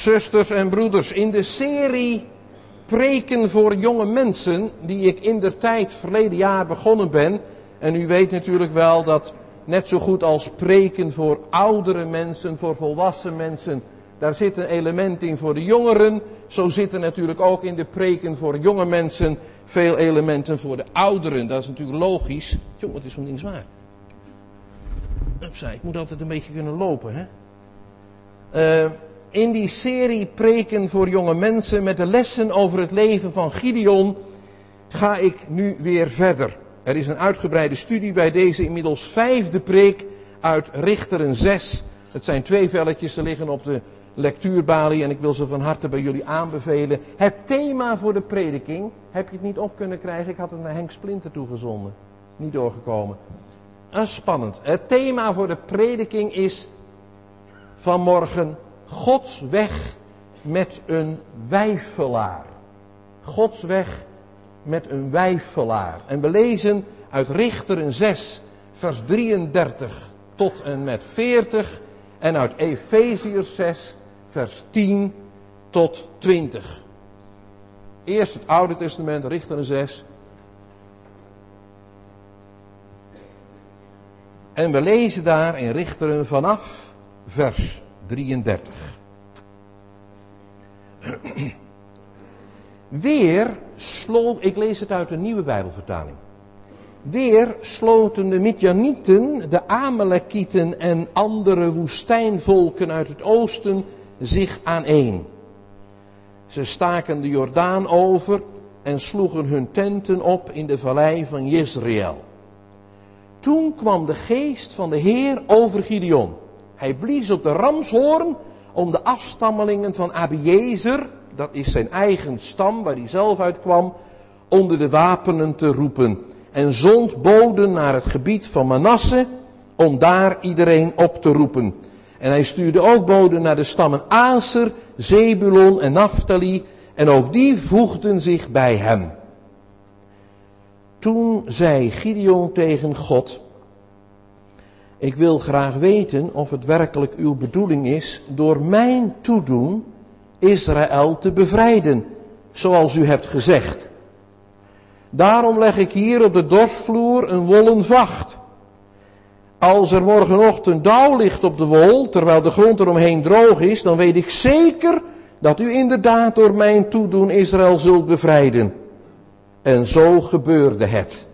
Zusters en broeders, in de serie preken voor jonge mensen, die ik indertijd verleden jaar begonnen ben. En u weet natuurlijk wel dat net zo goed als preken voor oudere mensen, voor volwassen mensen, daar zit een element in voor de jongeren. Zo zitten natuurlijk ook in de preken voor jonge mensen veel elementen voor de ouderen. Dat is natuurlijk logisch. Jongen, het is zo'n ding zwaar. Upside, ik moet altijd een beetje kunnen lopen, hè. In die serie preken voor jonge mensen met de lessen over het leven van Gideon ga ik nu weer verder. Er is een uitgebreide studie bij deze inmiddels 5e preek uit Richteren 6. Het zijn 2 velletjes, ze liggen op de lectuurbalie en ik wil ze van harte bij jullie aanbevelen. Het thema voor de prediking, heb je het niet op kunnen krijgen? Ik had het naar Henk Splinter toegezonden. Niet doorgekomen. Spannend. Het thema voor de prediking is vanmorgen Gods weg met een weifelaar. Gods weg met een weifelaar. En we lezen uit Richteren 6, vers 33 tot en met 40. En uit Efeziërs 6, vers 10 tot 20. Eerst het Oude Testament, Richteren 6. En we lezen daar in Richteren vanaf vers 33. Ik lees het uit de Nieuwe Bijbelvertaling. Weer sloten de Midjanieten, de Amalekieten en andere woestijnvolken uit het oosten zich aaneen. Ze staken de Jordaan over en sloegen hun tenten op in de vallei van Jezreel. Toen kwam de geest van de Heer over Gideon. Hij blies op de ramshoorn om de afstammelingen van Abiezer, dat is zijn eigen stam waar hij zelf uit kwam, onder de wapenen te roepen. En zond boden naar het gebied van Manasse om daar iedereen op te roepen. En hij stuurde ook boden naar de stammen Aser, Zebulon en Naphtali. En ook die voegden zich bij hem. Toen zei Gideon tegen God: ik wil graag weten of het werkelijk uw bedoeling is door mijn toedoen Israël te bevrijden, zoals u hebt gezegd. Daarom leg ik hier op de dorsvloer een wollen vacht. Als er morgenochtend dauw ligt op de wol, terwijl de grond eromheen droog is, dan weet ik zeker dat u inderdaad door mijn toedoen Israël zult bevrijden. En zo gebeurde het.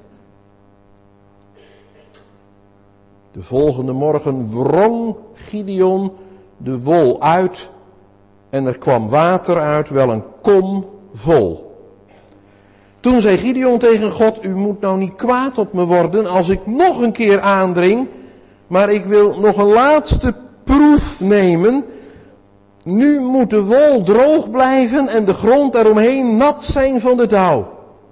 De volgende morgen wrong Gideon de wol uit en er kwam water uit, wel een kom vol. Toen zei Gideon tegen God: u moet nou niet kwaad op me worden als ik nog een keer aandring, maar ik wil nog een laatste proef nemen. Nu moet de wol droog blijven en de grond eromheen nat zijn van de dauw.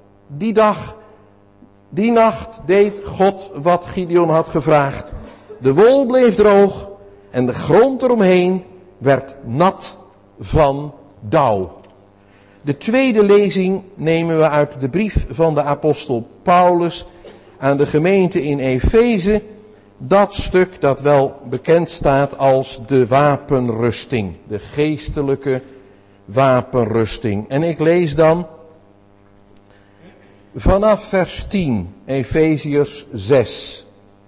Die nacht deed God wat Gideon had gevraagd. De wol bleef droog en de grond eromheen werd nat van dauw. De tweede lezing nemen we uit de brief van de apostel Paulus aan de gemeente in Efeze. Dat stuk dat wel bekend staat als de wapenrusting. De geestelijke wapenrusting. En ik lees dan vanaf vers 10, Efeziërs 6.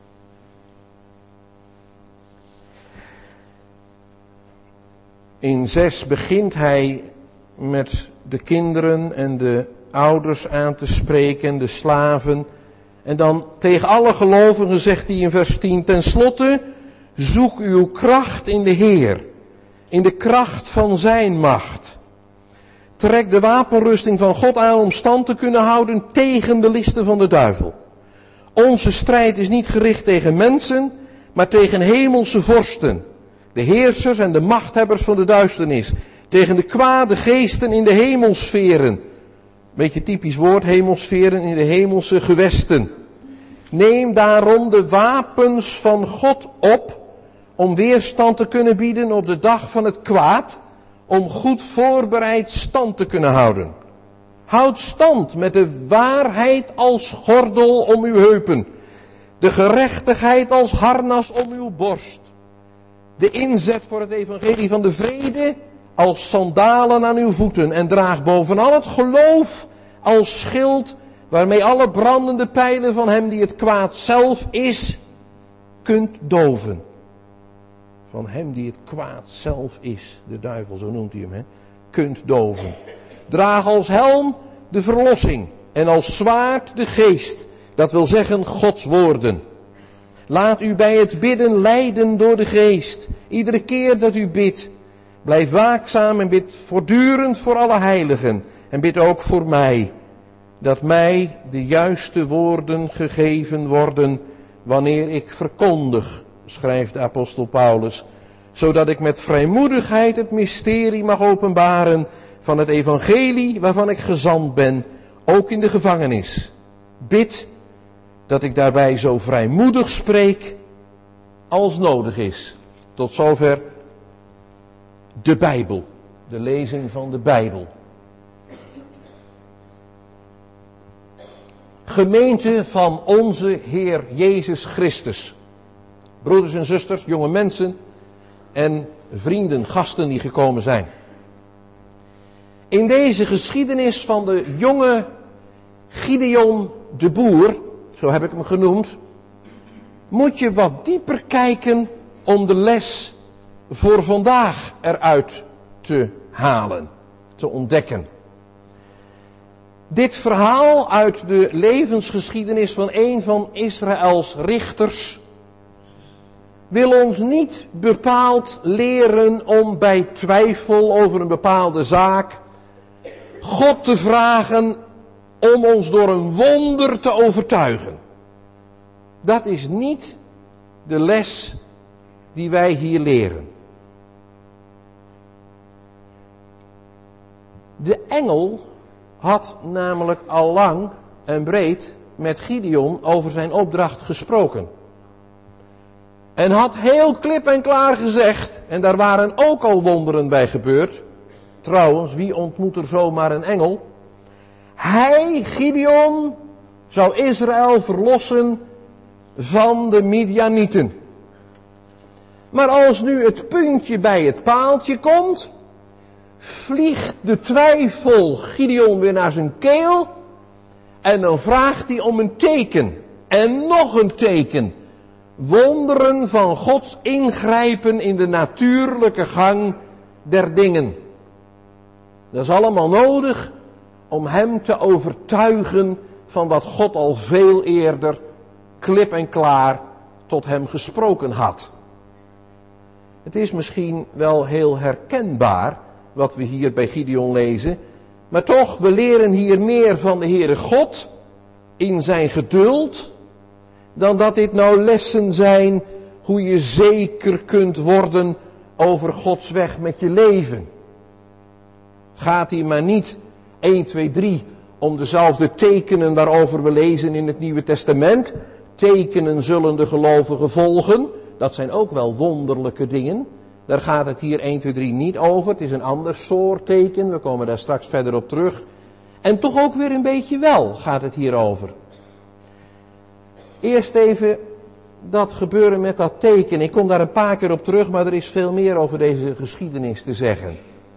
In 6 begint hij met de kinderen en de ouders aan te spreken, de slaven. En dan tegen alle gelovigen zegt hij in vers 10, tenslotte, zoek uw kracht in de Heer, in de kracht van zijn macht. Trek de wapenrusting van God aan om stand te kunnen houden tegen de listen van de duivel. Onze strijd is niet gericht tegen mensen, maar tegen hemelse vorsten, de heersers en de machthebbers van de duisternis, tegen de kwade geesten in de hemelsferen. Beetje typisch woord, hemelsferen, in de hemelse gewesten. Neem daarom de wapens van God op, om weerstand te kunnen bieden op de dag van het kwaad, om goed voorbereid stand te kunnen houden. Houd stand met de waarheid als gordel om uw heupen, de gerechtigheid als harnas om uw borst, de inzet voor het evangelie van de vrede als sandalen aan uw voeten en draag bovenal het geloof als schild, waarmee alle brandende pijlen van hem die het kwaad zelf is, kunt doven. Van hem die het kwaad zelf is, de duivel, zo noemt hij hem, hè? Kunt doven. Draag als helm de verlossing en als zwaard de geest, dat wil zeggen Gods woorden. Laat u bij het bidden leiden door de geest. Iedere keer dat u bidt, blijf waakzaam en bid voortdurend voor alle heiligen. En bid ook voor mij, dat mij de juiste woorden gegeven worden wanneer ik verkondig, schrijft de apostel Paulus, zodat ik met vrijmoedigheid het mysterie mag openbaren van het evangelie waarvan ik gezant ben, ook in de gevangenis. Bid dat ik daarbij zo vrijmoedig spreek als nodig is. Tot zover de Bijbel, de lezing van de Bijbel. Gemeente van onze Heer Jezus Christus. Broeders en zusters, jonge mensen en vrienden, gasten die gekomen zijn. In deze geschiedenis van de jonge Gideon de Boer, zo heb ik hem genoemd, moet je wat dieper kijken om de les voor vandaag eruit te halen, te ontdekken. Dit verhaal uit de levensgeschiedenis van een van Israëls richters wil ons niet bepaald leren om bij twijfel over een bepaalde zaak God te vragen om ons door een wonder te overtuigen. Dat is niet de les die wij hier leren. De engel had namelijk al lang en breed met Gideon over zijn opdracht gesproken. En had heel klip en klaar gezegd, en daar waren ook al wonderen bij gebeurd. Trouwens, wie ontmoet er zomaar een engel? Hij, Gideon, zou Israël verlossen van de Midianieten. Maar als nu het puntje bij het paaltje komt, vliegt de twijfel Gideon weer naar zijn keel en dan vraagt hij om een teken en nog een teken. Wonderen van Gods ingrijpen in de natuurlijke gang der dingen. Dat is allemaal nodig om hem te overtuigen van wat God al veel eerder klip en klaar tot hem gesproken had. Het is misschien wel heel herkenbaar wat we hier bij Gideon lezen, maar toch, we leren hier meer van de Heere God in zijn geduld, dan dat dit nou lessen zijn hoe je zeker kunt worden over Gods weg met je leven. Het gaat hier maar niet 1, 2, 3 om dezelfde tekenen waarover we lezen in het Nieuwe Testament. Tekenen zullen de gelovigen volgen. Dat zijn ook wel wonderlijke dingen. Daar gaat het hier 1, 2, 3 niet over. Het is een ander soort teken. We komen daar straks verder op terug. En toch ook weer een beetje wel gaat het hier over. Eerst even dat gebeuren met dat teken. Ik kom daar een paar keer op terug, maar er is veel meer over deze geschiedenis te zeggen.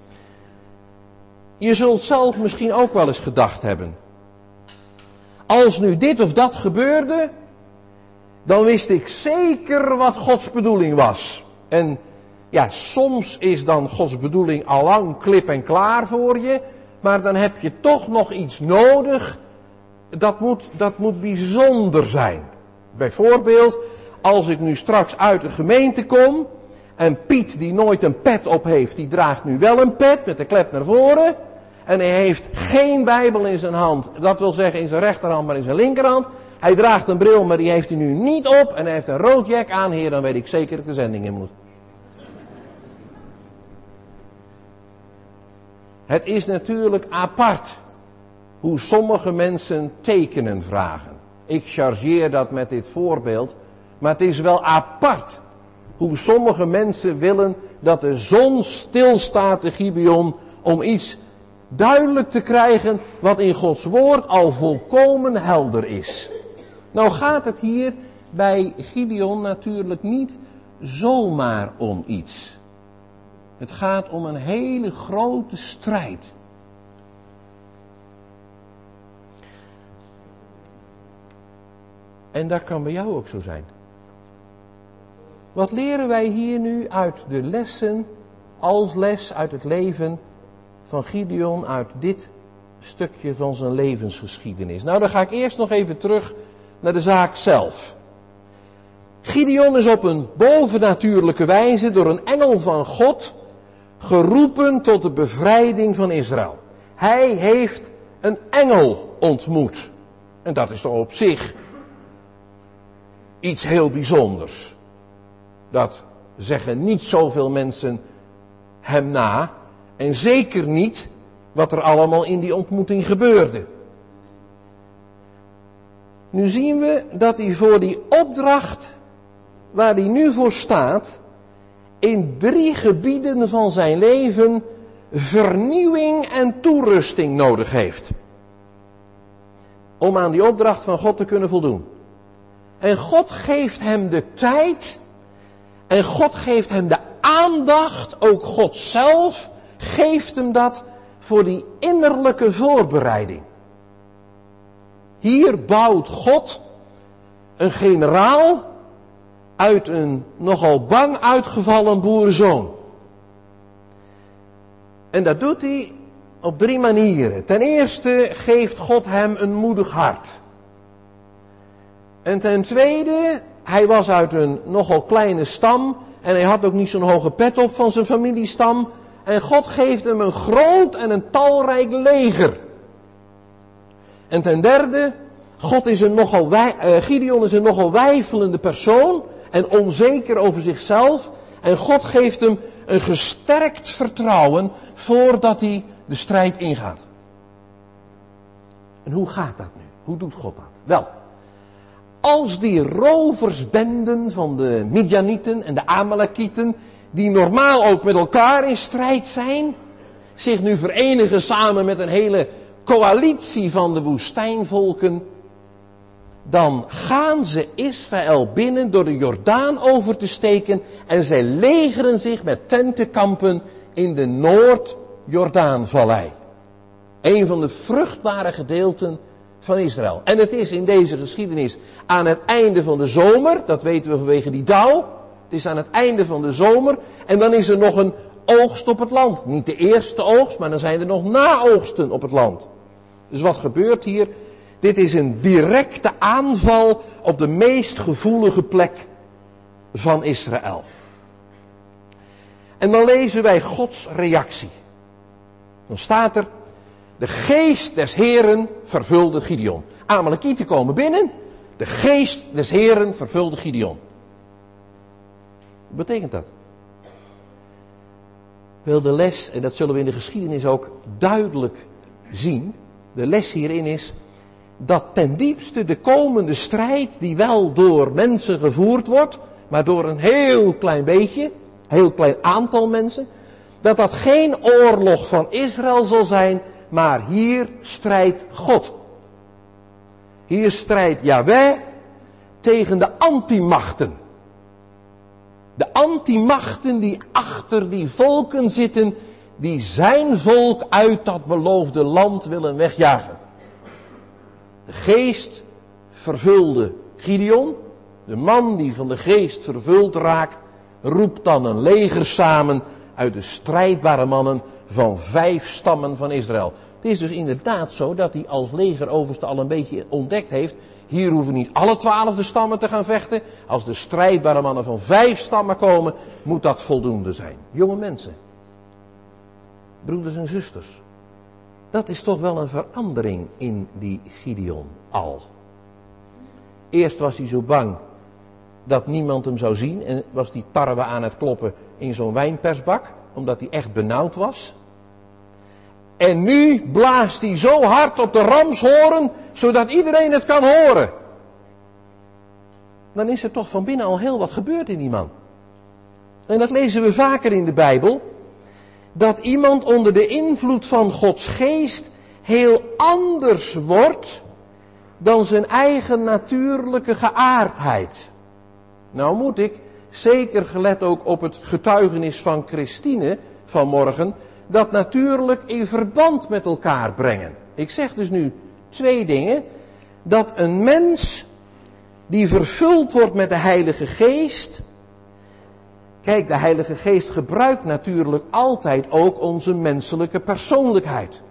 Je zult zelf misschien ook wel eens gedacht hebben. Als nu dit of dat gebeurde, dan wist ik zeker wat Gods bedoeling was. En ja, soms is dan Gods bedoeling allang klip en klaar voor je, maar dan heb je toch nog iets nodig. Dat moet bijzonder zijn. Bijvoorbeeld, als ik nu straks uit de gemeente kom en Piet die nooit een pet op heeft, die draagt nu wel een pet met de klep naar voren. En hij heeft geen Bijbel in zijn hand, dat wil zeggen in zijn rechterhand, maar in zijn linkerhand. Hij draagt een bril, maar die heeft hij nu niet op en hij heeft een rood jack aan, heer, dan weet ik zeker dat ik de zending in moet. Het is natuurlijk apart hoe sommige mensen tekenen vragen. Ik chargeer dat met dit voorbeeld, maar het is wel apart hoe sommige mensen willen dat de zon stilstaat, de Gibeon, om iets duidelijk te krijgen wat in Gods woord al volkomen helder is. Nou gaat het hier bij Gideon natuurlijk niet zomaar om iets. Het gaat om een hele grote strijd. En dat kan bij jou ook zo zijn. Wat leren wij hier nu uit de lessen, als les uit het leven van Gideon, uit dit stukje van zijn levensgeschiedenis? Nou, dan ga ik eerst nog even terug naar de zaak zelf. Gideon is op een bovennatuurlijke wijze door een engel van God geroepen tot de bevrijding van Israël. Hij heeft een engel ontmoet. En dat is toch op zich iets heel bijzonders. Dat zeggen niet zoveel mensen hem na. En zeker niet wat er allemaal in die ontmoeting gebeurde. Nu zien we dat hij voor die opdracht waar hij nu voor staat, in 3 gebieden van zijn leven vernieuwing en toerusting nodig heeft. Om aan die opdracht van God te kunnen voldoen. En God geeft hem de tijd. En God geeft hem de aandacht. Ook God zelf geeft hem dat voor die innerlijke voorbereiding. Hier bouwt God een generaal uit een nogal bang uitgevallen boerenzoon. En dat doet hij op 3 manieren. Ten eerste geeft God hem een moedig hart. En ten tweede, hij was uit een nogal kleine stam en hij had ook niet zo'n hoge pet op van zijn familiestam. En God geeft hem een groot en een talrijk leger. En ten derde, Gideon is een nogal weifelende persoon en onzeker over zichzelf. En God geeft hem een gesterkt vertrouwen voordat hij de strijd ingaat. En hoe gaat dat nu? Hoe doet God dat? Wel, als die roversbenden van de Midjanieten en de Amalekieten, die normaal ook met elkaar in strijd zijn, zich nu verenigen samen met een hele coalitie van de woestijnvolken, dan gaan ze Israël binnen door de Jordaan over te steken en zij legeren zich met tentenkampen in de Noord-Jordaanvallei. Een van de vruchtbare gedeelten van Israël. En het is in deze geschiedenis aan het einde van de zomer, dat weten we vanwege die dauw. Het is aan het einde van de zomer en dan is er nog een oogst op het land. Niet de eerste oogst, maar dan zijn er nog naoogsten op het land. Dus wat gebeurt hier? Dit is een directe aanval op de meest gevoelige plek van Israël. En dan lezen wij Gods reactie. Dan staat er: de geest des Heren vervulde Gideon. Amalekieten komen binnen. De geest des Heren vervulde Gideon. Wat betekent dat? Wel, de les, en dat zullen we in de geschiedenis ook duidelijk zien. De les hierin is dat ten diepste de komende strijd, die wel door mensen gevoerd wordt, maar door een heel klein beetje, heel klein aantal mensen, dat dat geen oorlog van Israël zal zijn, maar hier strijdt God. Hier strijdt Yahweh tegen de antimachten. De antimachten die achter die volken zitten, die zijn volk uit dat beloofde land willen wegjagen. De geest vervulde Gideon. De man die van de geest vervuld raakt, roept dan een leger samen uit de strijdbare mannen van 5 stammen van Israël. Het is dus inderdaad zo dat hij als legeroverste al een beetje ontdekt heeft: hier hoeven niet alle 12 stammen te gaan vechten. Als de strijdbare mannen van 5 stammen komen, moet dat voldoende zijn. Jonge mensen, broeders en zusters, dat is toch wel een verandering in die Gideon al. Eerst was hij zo bang dat niemand hem zou zien en was die tarwe aan het kloppen in zo'n wijnpersbak, omdat hij echt benauwd was. En nu blaast hij zo hard op de ramshoorn, zodat iedereen het kan horen. Dan is er toch van binnen al heel wat gebeurd in die man. En dat lezen we vaker in de Bijbel. Dat iemand onder de invloed van Gods geest heel anders wordt dan zijn eigen natuurlijke geaardheid. Nou moet ik, zeker gelet ook op het getuigenis van Christine, vanmorgen, dat natuurlijk in verband met elkaar brengen. Ik zeg dus nu 2 dingen. Dat een mens die vervuld wordt met de Heilige Geest. Kijk, de Heilige Geest gebruikt natuurlijk altijd ook onze menselijke persoonlijkheid.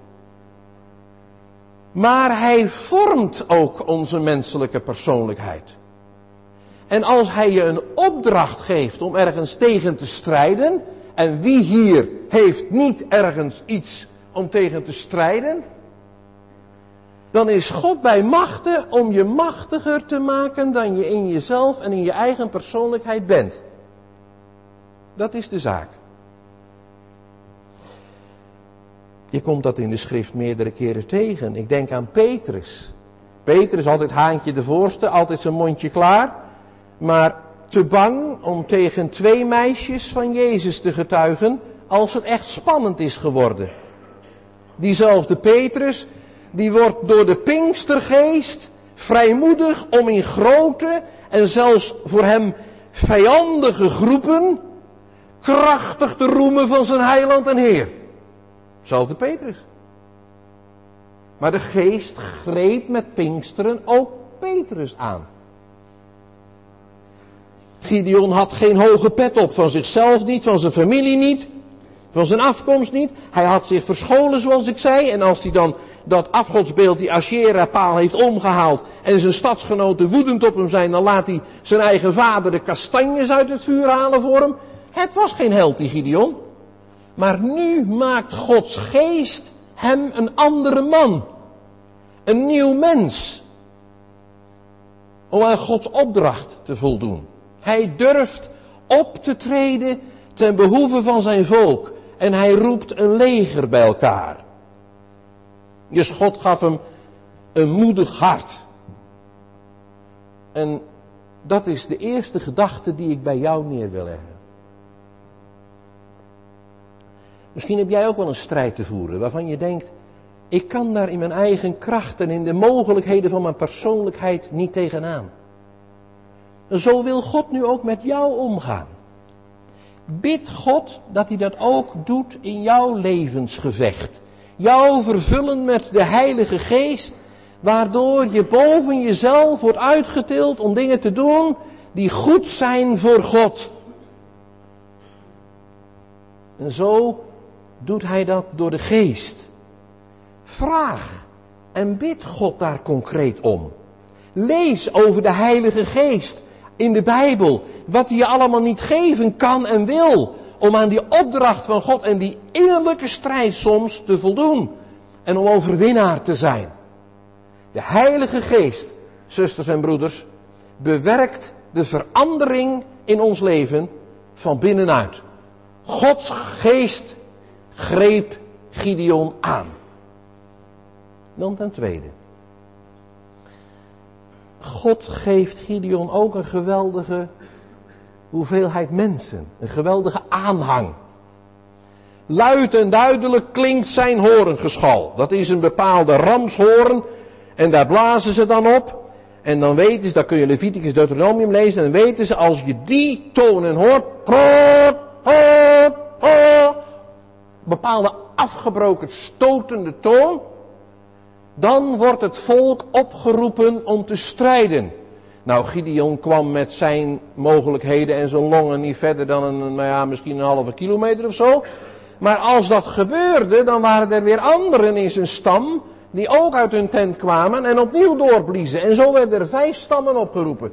Maar hij vormt ook onze menselijke persoonlijkheid. En als hij je een opdracht geeft om ergens tegen te strijden, en wie hier heeft niet ergens iets om tegen te strijden, dan is God bij machte om je machtiger te maken dan je in jezelf en in je eigen persoonlijkheid bent. Dat is de zaak. Je komt dat in de schrift meerdere keren tegen. Ik denk aan Petrus. Petrus, altijd haantje de voorste, altijd zijn mondje klaar. Maar te bang om tegen 2 meisjes van Jezus te getuigen als het echt spannend is geworden. Diezelfde Petrus, die wordt door de Pinkstergeest vrijmoedig om in grote en zelfs voor hem vijandige groepen krachtig te roemen van zijn heiland en Heer. Zelfde Petrus. Maar de Geest greep met Pinksteren ook Petrus aan. Gideon had geen hoge pet op, van zichzelf niet, van zijn familie niet, van zijn afkomst niet. Hij had zich verscholen zoals ik zei, en als hij dan dat afgodsbeeld, die Asherah-paal heeft omgehaald en zijn stadsgenoten woedend op hem zijn, dan laat hij zijn eigen vader de kastanjes uit het vuur halen voor hem. Het was geen held, die Gideon. Maar nu maakt Gods Geest hem een andere man. Een nieuw mens. Om aan Gods opdracht te voldoen. Hij durft op te treden ten behoeve van zijn volk. En hij roept een leger bij elkaar. Dus God gaf hem een moedig hart. En dat is de eerste gedachte die ik bij jou neer wil leggen. Misschien heb jij ook wel een strijd te voeren waarvan je denkt, ik kan daar in mijn eigen kracht en in de mogelijkheden van mijn persoonlijkheid niet tegenaan. Zo wil God nu ook met jou omgaan. Bid God dat hij dat ook doet in jouw levensgevecht. Jou vervullen met de Heilige Geest, waardoor je boven jezelf wordt uitgetild om dingen te doen die goed zijn voor God. En zo doet hij dat door de Geest. Vraag en bid God daar concreet om. Lees over de Heilige Geest in de Bijbel. Wat hij je allemaal niet geven kan en wil. Om aan die opdracht van God en die innerlijke strijd soms te voldoen. En om overwinnaar te zijn. De Heilige Geest, zusters en broeders, bewerkt de verandering in ons leven van binnenuit. Gods Geest greep Gideon aan. Dan ten tweede. God geeft Gideon ook een geweldige hoeveelheid mensen. Een geweldige aanhang. Luid en duidelijk klinkt zijn hoorngeschal. Dat is een bepaalde ramshoorn. En daar blazen ze dan op. En dan weten ze, daar kun je Leviticus Deuteronomium lezen. En dan weten ze, als je die tonen hoort. Bepaalde afgebroken stotende toon. Dan wordt het volk opgeroepen om te strijden. Nou, Gideon kwam met zijn mogelijkheden en zijn longen niet verder dan misschien een halve kilometer of zo. Maar als dat gebeurde, dan waren er weer anderen in zijn stam die ook uit hun tent kwamen en opnieuw doorbliezen. En zo werden er 5 stammen opgeroepen.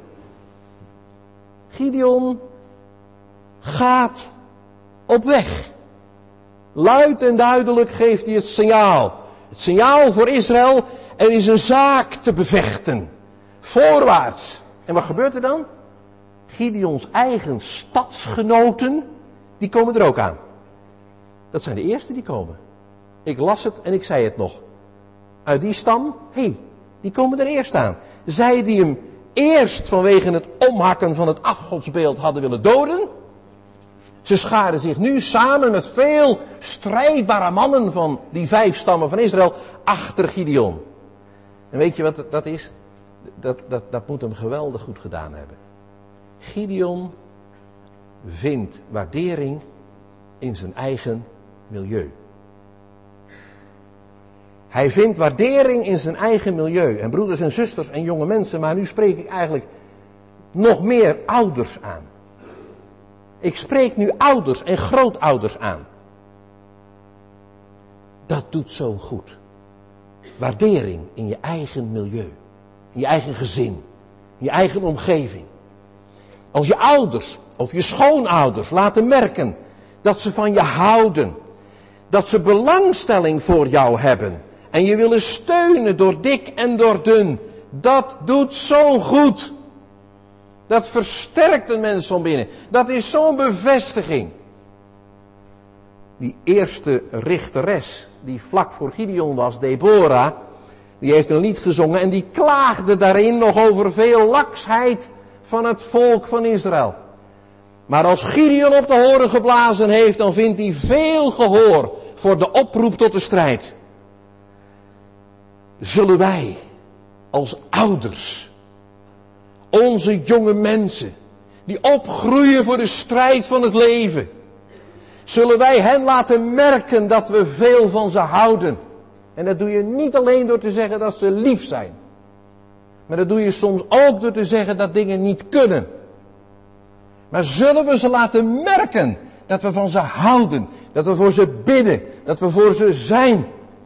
Gideon gaat op weg. Luid en duidelijk geeft hij het signaal. Het signaal voor Israël, er is een zaak te bevechten. Voorwaarts. En wat gebeurt er dan? Gideons eigen stadsgenoten, die komen er ook aan. Dat zijn de eerste die komen. Ik las het en ik zei het nog. Uit die stam, die komen er eerst aan. Zij die hem eerst vanwege het omhakken van het afgodsbeeld hadden willen doden. Ze scharen zich nu samen met veel strijdbare mannen van die 5 stammen van Israël achter Gideon. En weet je wat dat is? Dat moet hem geweldig goed gedaan hebben. Gideon vindt waardering in zijn eigen milieu. Hij vindt waardering in zijn eigen milieu. En broeders en zusters en jonge mensen, maar nu spreek ik eigenlijk nog meer ouders aan. Ik spreek nu ouders en grootouders aan. Dat doet zo goed. Waardering in je eigen milieu. In je eigen gezin. In je eigen omgeving. Als je ouders of je schoonouders laten merken dat ze van je houden. Dat ze belangstelling voor jou hebben. En je willen steunen door dik en door dun. Dat doet zo goed. Dat versterkt een mens van binnen. Dat is zo'n bevestiging. Die eerste richteres die vlak voor Gideon was, Deborah, die heeft een lied gezongen en die klaagde daarin nog over veel laksheid van het volk van Israël. Maar als Gideon op de horen geblazen heeft, dan vindt hij veel gehoor voor de oproep tot de strijd. Zullen wij als ouders, onze jonge mensen, die opgroeien voor de strijd van het leven, zullen wij hen laten merken dat we veel van ze houden. En dat doe je niet alleen door te zeggen dat ze lief zijn. Maar dat doe je soms ook door te zeggen dat dingen niet kunnen. Maar zullen we ze laten merken dat we van ze houden. Dat we voor ze bidden. Dat we voor ze zijn.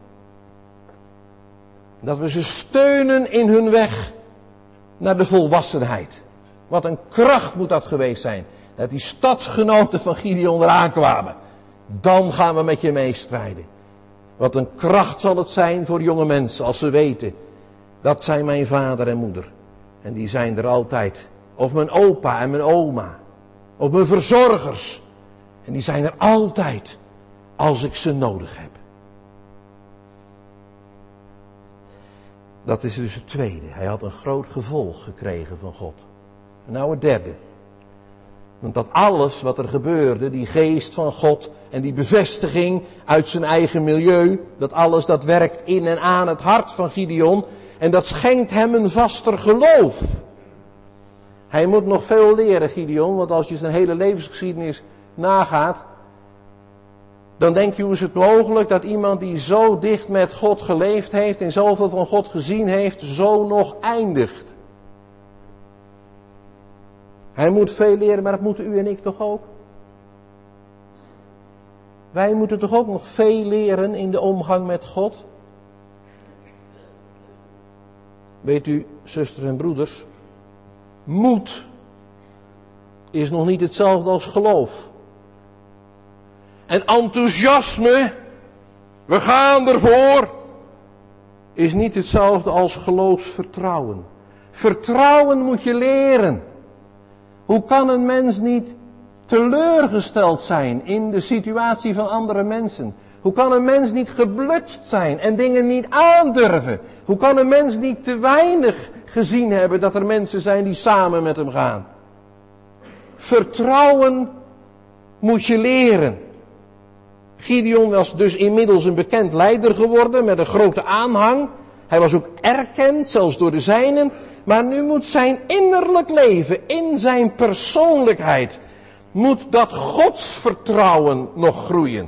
Dat we ze steunen in hun weg naar de volwassenheid. Wat een kracht moet dat geweest zijn. Dat die stadsgenoten van Gideon eraan kwamen. Dan gaan we met je meestrijden. Wat een kracht zal het zijn voor jonge mensen als ze weten. Dat zijn mijn vader en moeder. En die zijn er altijd. Of mijn opa en mijn oma. Of mijn verzorgers. En die zijn er altijd als ik ze nodig heb. Dat is dus het tweede. Hij had een groot gevolg gekregen van God. En nou het derde. Want dat alles wat er gebeurde, die geest van God en die bevestiging uit zijn eigen milieu, dat alles dat werkt in en aan het hart van Gideon en dat schenkt hem een vaster geloof. Hij moet nog veel leren, Gideon, want als je zijn hele levensgeschiedenis nagaat, dan denk je hoe is het mogelijk dat iemand die zo dicht met God geleefd heeft en zoveel van God gezien heeft, zo nog eindigt. Hij moet veel leren, maar dat moeten u en ik toch ook? Wij moeten toch ook nog veel leren in de omgang met God? Weet u, zusters en broeders, moed is nog niet hetzelfde als geloof. En enthousiasme, we gaan ervoor, is niet hetzelfde als geloofsvertrouwen. Vertrouwen moet je leren. Hoe kan een mens niet teleurgesteld zijn in de situatie van andere mensen? Hoe kan een mens niet geblutst zijn en dingen niet aandurven? Hoe kan een mens niet te weinig gezien hebben dat er mensen zijn die samen met hem gaan? Vertrouwen moet je leren. Gideon was dus inmiddels een bekend leider geworden met een grote aanhang. Hij was ook erkend, zelfs door de zijnen. Maar nu moet zijn innerlijk leven, in zijn persoonlijkheid, moet dat godsvertrouwen nog groeien.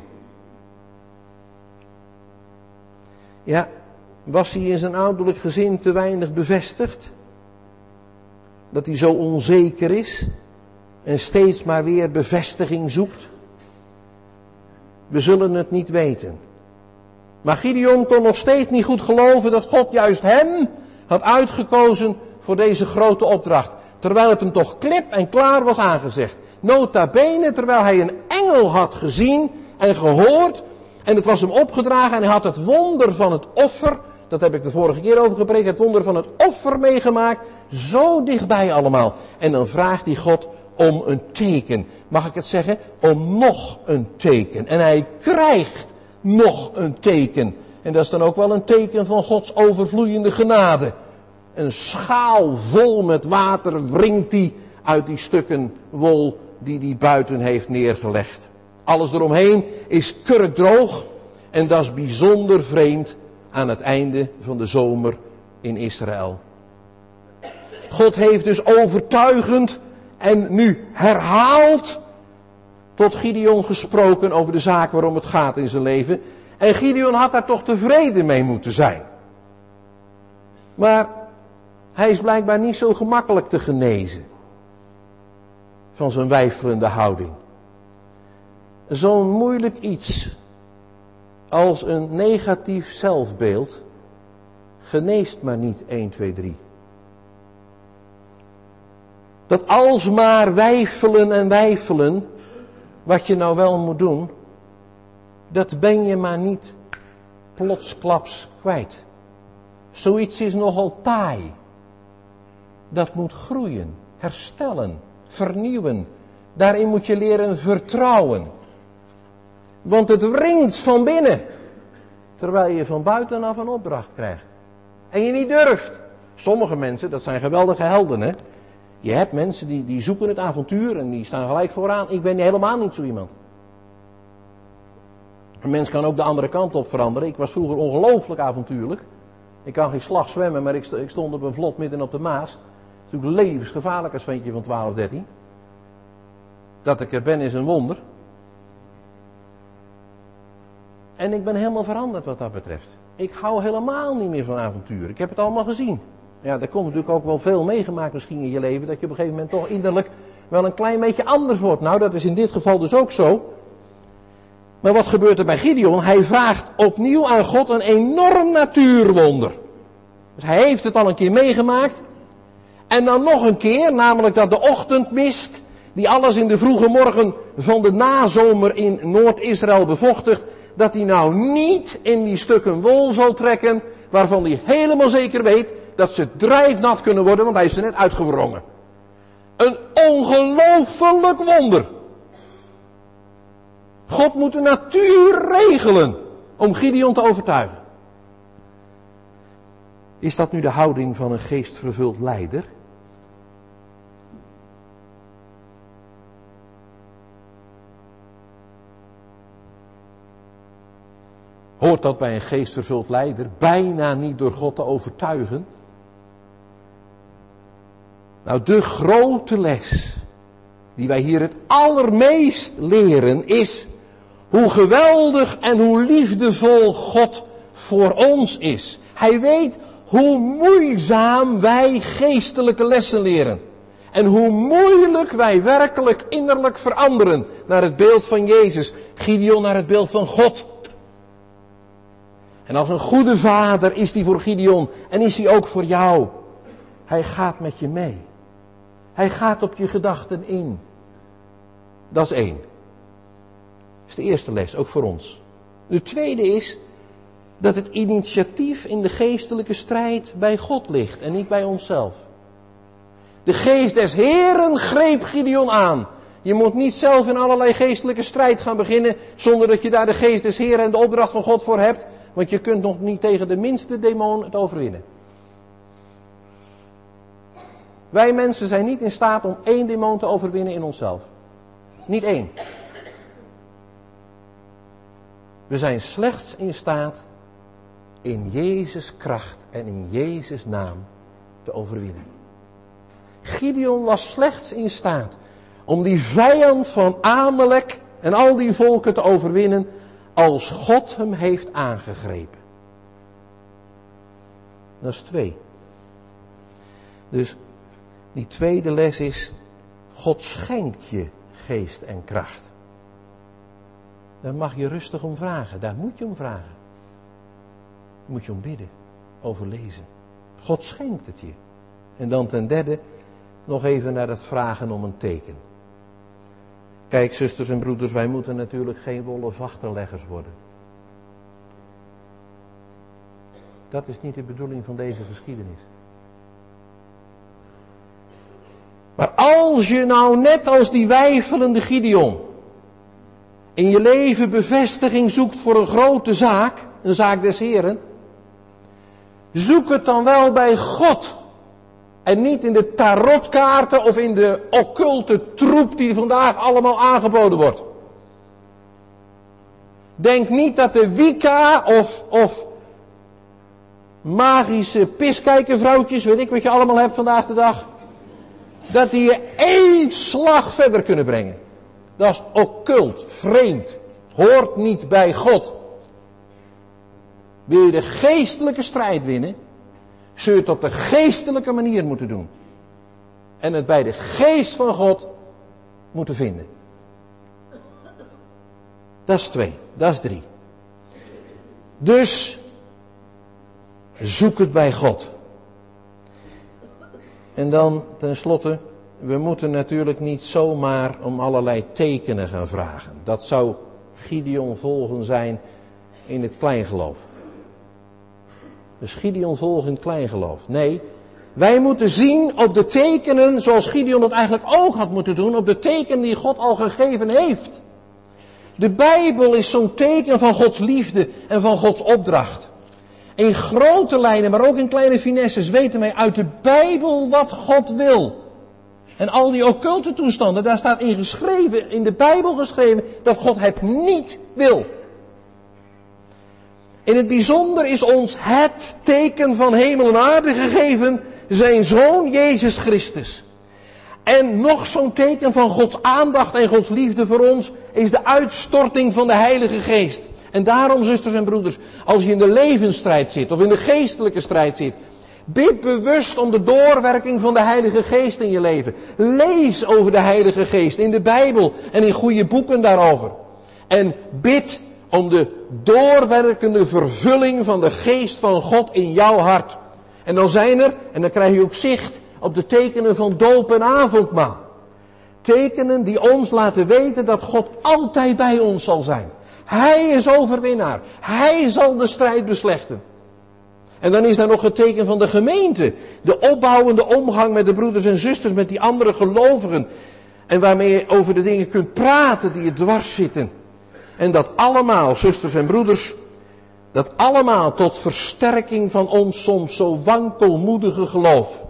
Ja, was hij in zijn ouderlijk gezin te weinig bevestigd? Dat hij zo onzeker is en steeds maar weer bevestiging zoekt? We zullen het niet weten. Maar Gideon kon nog steeds niet goed geloven dat God juist hem had uitgekozen voor deze grote opdracht. Terwijl het hem toch klip en klaar was aangezegd. Nota bene, terwijl hij een engel had gezien en gehoord. En het was hem opgedragen en hij had het wonder van het offer. Dat heb ik de vorige keer over gepreekt. Het wonder van het offer meegemaakt. Zo dichtbij allemaal. En dan vraagt hij God om een teken. Mag ik het zeggen? Om nog een teken. En hij krijgt nog een teken. En dat is dan ook wel een teken van Gods overvloeiende genade. Een schaal vol met water wringt hij uit die stukken wol die hij buiten heeft neergelegd. Alles eromheen is kurkdroog en dat is bijzonder vreemd aan het einde van de zomer in Israël. God heeft dus overtuigend en nu herhaald tot Gideon gesproken over de zaak waarom het gaat in zijn leven. En Gideon had daar toch tevreden mee moeten zijn. Maar hij is blijkbaar niet zo gemakkelijk te genezen van zijn weifelende houding. Zo'n moeilijk iets als een negatief zelfbeeld geneest maar niet 1, 2, 3. Dat alsmaar weifelen en weifelen, wat je nou wel moet doen, dat ben je maar niet plotsklaps kwijt. Zoiets is nogal taai. Dat moet groeien, herstellen, vernieuwen. Daarin moet je leren vertrouwen. Want het wringt van binnen, terwijl je van buitenaf een opdracht krijgt. En je niet durft. Sommige mensen, dat zijn geweldige helden, hè. Je hebt mensen die zoeken het avontuur en die staan gelijk vooraan. Ik ben helemaal niet zo iemand. Een mens kan ook de andere kant op veranderen. Ik was vroeger ongelooflijk avontuurlijk. Ik kan geen slag zwemmen, maar ik stond op een vlot midden op de Maas. Dat is natuurlijk levensgevaarlijk als ventje van 12, 13. Dat ik er ben is een wonder. En ik ben helemaal veranderd wat dat betreft. Ik hou helemaal niet meer van avontuur. Ik heb het allemaal gezien. Ja, daar komt natuurlijk ook wel veel meegemaakt misschien in je leven. Dat je op een gegeven moment toch innerlijk wel een klein beetje anders wordt. Nou, dat is in dit geval dus ook zo. Maar wat gebeurt er bij Gideon? Hij vraagt opnieuw aan God een enorm natuurwonder. Dus hij heeft het al een keer meegemaakt. En dan nog een keer, namelijk dat de ochtendmist, die alles in de vroege morgen van de nazomer in Noord-Israël bevochtigt, dat hij nou niet in die stukken wol zal trekken, waarvan hij helemaal zeker weet dat ze drijfnat kunnen worden, want hij is er net uitgewrongen. Een ongelooflijk wonder. God moet de natuur regelen om Gideon te overtuigen. Is dat nu de houding van een geestvervuld leider? Hoort dat bij een geestvervuld leider bijna niet door God te overtuigen? Nou, de grote les die wij hier het allermeest leren is hoe geweldig en hoe liefdevol God voor ons is. Hij weet hoe moeizaam wij geestelijke lessen leren. En hoe moeilijk wij werkelijk innerlijk veranderen naar het beeld van Jezus. Gideon naar het beeld van God. En als een goede vader is hij voor Gideon en is hij ook voor jou. Hij gaat met je mee. Hij gaat op je gedachten in. Dat is 1. Dat is de eerste les, ook voor ons. De tweede is dat het initiatief in de geestelijke strijd bij God ligt en niet bij onszelf. De geest des Heeren greep Gideon aan. Je moet niet zelf in allerlei geestelijke strijd gaan beginnen zonder dat je daar de geest des Heeren en de opdracht van God voor hebt. Want je kunt nog niet tegen de minste demon het overwinnen. Wij mensen zijn niet in staat om 1 demon te overwinnen in onszelf. Niet 1. We zijn slechts in staat in Jezus' kracht en in Jezus' naam te overwinnen. Gideon was slechts in staat om die vijand van Amalek en al die volken te overwinnen als God hem heeft aangegrepen. Dat is 2. Dus die tweede les is, God schenkt je geest en kracht. Daar mag je rustig om vragen, daar moet je om vragen. Daar moet je om bidden, over lezen. God schenkt het je. En dan ten derde nog even naar het vragen om een teken. Kijk, zusters en broeders, wij moeten natuurlijk geen wollen achterleggers worden. Dat is niet de bedoeling van deze geschiedenis. Maar als je nou net als die weifelende Gideon in je leven bevestiging zoekt voor een grote zaak, een zaak des Heren, zoek het dan wel bij God. En niet in de tarotkaarten of in de occulte troep die vandaag allemaal aangeboden wordt. Denk niet dat de Wicca of magische piskijkervrouwtjes, weet ik wat je allemaal hebt vandaag de dag, dat die je 1 slag verder kunnen brengen. Dat is occult, vreemd. Hoort niet bij God. Wil je de geestelijke strijd winnen, zul je het op de geestelijke manier moeten doen. En het bij de geest van God moeten vinden. Dat is 2, dat is 3. Dus zoek het bij God. En dan tenslotte, we moeten natuurlijk niet zomaar om allerlei tekenen gaan vragen. Dat zou Gideon volgen zijn in het kleingeloof. Dus Gideon volgen in het kleingeloof. Nee, wij moeten zien op de tekenen, zoals Gideon dat eigenlijk ook had moeten doen, op de tekenen die God al gegeven heeft. De Bijbel is zo'n teken van Gods liefde en van Gods opdracht. In grote lijnen, maar ook in kleine finesses, weten wij uit de Bijbel wat God wil. En al die occulte toestanden, daar staat in geschreven, in de Bijbel geschreven, dat God het niet wil. In het bijzonder is ons het teken van hemel en aarde gegeven, zijn Zoon Jezus Christus. En nog zo'n teken van Gods aandacht en Gods liefde voor ons is de uitstorting van de Heilige Geest. En daarom, zusters en broeders, als je in de levensstrijd zit of in de geestelijke strijd zit, bid bewust om de doorwerking van de Heilige Geest in je leven. Lees over de Heilige Geest in de Bijbel en in goede boeken daarover. En bid om de doorwerkende vervulling van de Geest van God in jouw hart. En dan zijn er, en dan krijg je ook zicht op de tekenen van doop en avondmaal. Tekenen die ons laten weten dat God altijd bij ons zal zijn. Hij is overwinnaar. Hij zal de strijd beslechten. En dan is daar nog het teken van de gemeente. De opbouwende omgang met de broeders en zusters, met die andere gelovigen. En waarmee je over de dingen kunt praten die je dwars zitten. En dat allemaal, zusters en broeders, dat allemaal tot versterking van ons soms zo wankelmoedige geloof.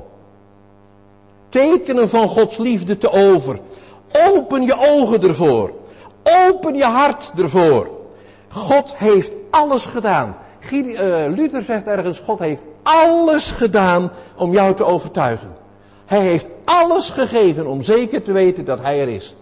Tekenen van Gods liefde te over. Open je ogen ervoor. Open je hart ervoor. God heeft alles gedaan. Luther zegt ergens, God heeft alles gedaan om jou te overtuigen. Hij heeft alles gegeven om zeker te weten dat hij er is.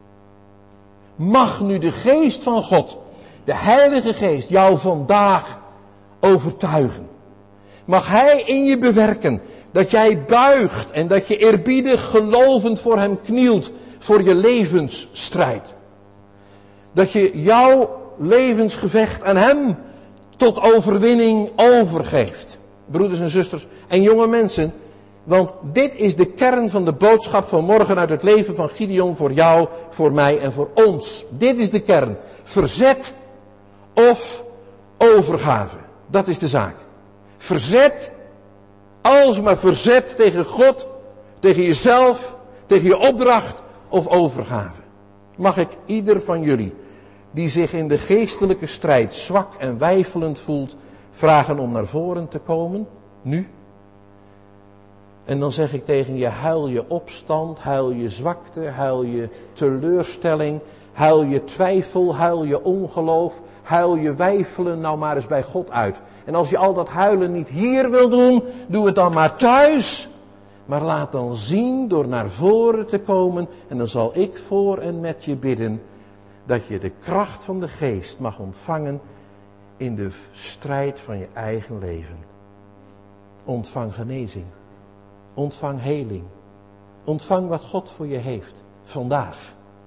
Mag nu de geest van God, de Heilige Geest, jou vandaag overtuigen. Mag hij in je bewerken dat jij buigt en dat je eerbiedig gelovend voor hem knielt voor je levensstrijd. Dat je jouw levensgevecht aan hem tot overwinning overgeeft. Broeders en zusters en jonge mensen, want dit is de kern van de boodschap van morgen uit het leven van Gideon voor jou, voor mij en voor ons. Dit is de kern. Verzet of overgave. Dat is de zaak. Verzet, alsmaar verzet tegen God, tegen jezelf, tegen je opdracht of overgave. Mag ik ieder van jullie die zich in de geestelijke strijd zwak en weifelend voelt, vragen om naar voren te komen, nu? En dan zeg ik tegen je, huil je opstand, huil je zwakte, huil je teleurstelling, huil je twijfel, huil je ongeloof, huil je weifelen nou maar eens bij God uit. En als je al dat huilen niet hier wil doen, doe het dan maar thuis. Maar laat dan zien door naar voren te komen en dan zal ik voor en met je bidden dat je de kracht van de geest mag ontvangen in de strijd van je eigen leven. Ontvang genezing. Ontvang heling. Ontvang wat God voor je heeft. Vandaag.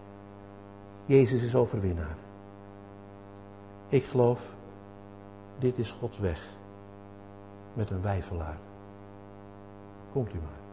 Jezus is overwinnaar. Ik geloof, dit is Gods weg. Met een weifelaar. Komt u maar.